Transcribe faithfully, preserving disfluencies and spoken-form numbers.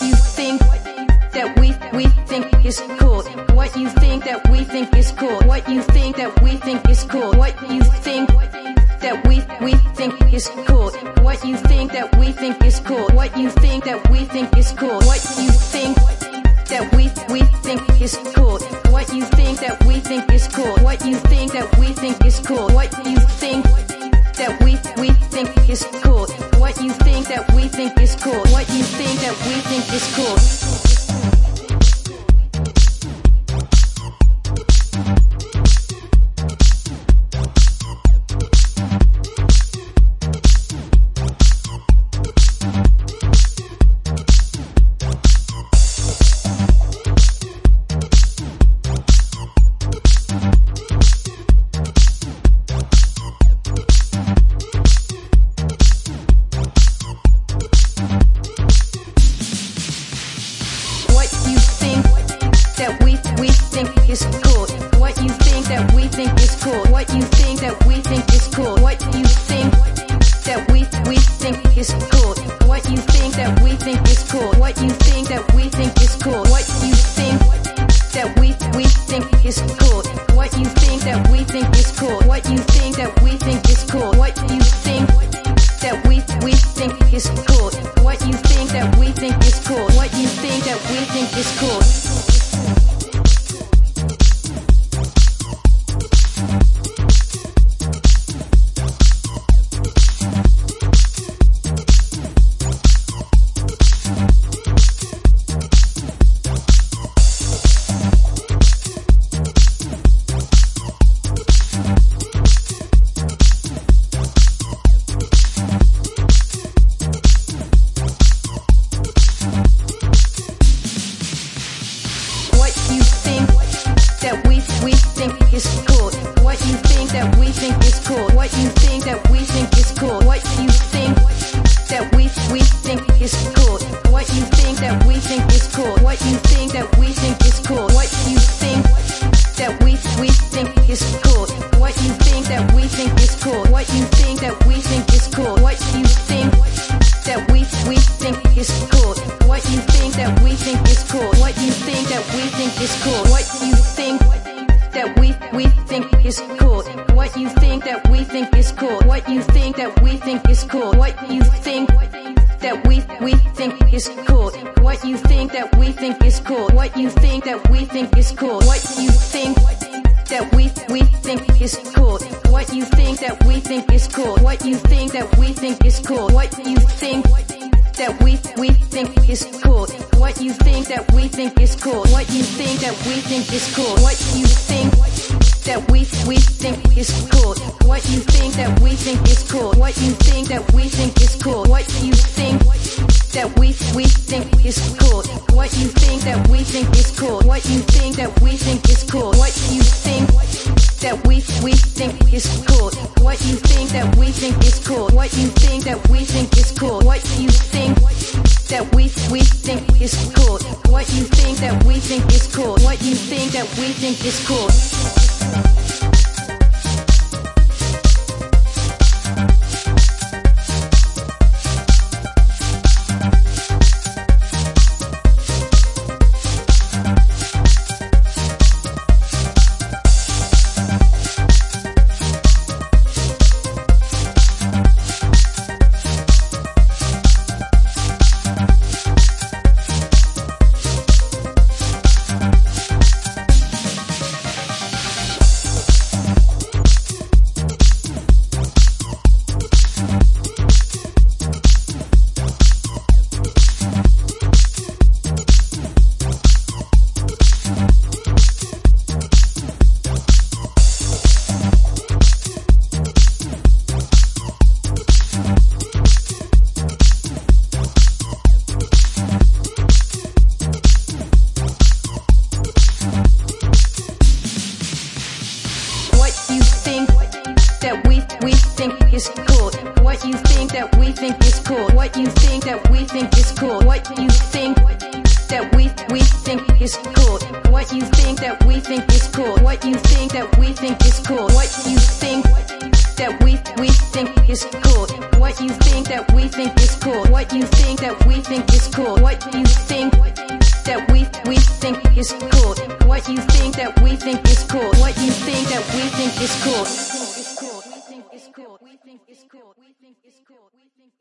you think that we we think is cool. What you think that we think is cool. What you think that we think is cool. What you think that we we think is cool. What you think that we think is cool. What you think that we think is cool. What you think that we we think is cool. What you think that we think is cool. What you think that we think is cool. What you think that we we think is cool. What you think that we think is cool. What you think that we think is cool. That we we think is cool. What you think that we think is cool. What you think that we think is cool. What you think that we we think is cool. What you think that we think is cool. What you think that we think is cool. What you think that we we think is cool. What you think that we think is cool. What you think that we think is cool. What you think that we we think is cool. What you think that we think is cool. What you think that we think is cool. That we we think is cool. What you think that we think is cool. What you think that we think is cool. What you think that we we think is cool. What you think that we think is cool. What you think that we think is cool. What you think that we we think is cool. What you think that we think is cool. What you think that we think is cool. What you think that we we think is cool. What you think that we think is cool. What you think that we think is cool. What you think that we we think is cool. What you think that we think is cool. What you think that we think is cool. What you think that we we think is cool. What you think that we think is cool. What you think that we think is cool. What you think that we we think is cool. What you think that we think is cool. What you think that we think is cool. What you think that we we think is cool. What you think that we think is cool. What you think that we think is cool. What you think that we we think is cool. What you think that we think is cool. What you think that we think is cool. What you think that we we think is cool. What you think that we think is cool. What you think that we think is cool. What you think that we we think is cool. What you think that we think is cool. What you think that we think is cool. What you think that we we think is cool. What you think that we think is cool. What you think that we think is cool. Is cool. What you think that we think is cool. What you think that we think is cool. What you think that we we think is cool. What you think that we think is cool. What you think that we think is cool. What you think that we we think is cool. What What you think that we think is cool. What you think that we think is cool. What you think that we we think is cool. What you think that we think is cool. What you think that we think is cool. We think is cool. We think is cool. We think is cool. We think is cool. We think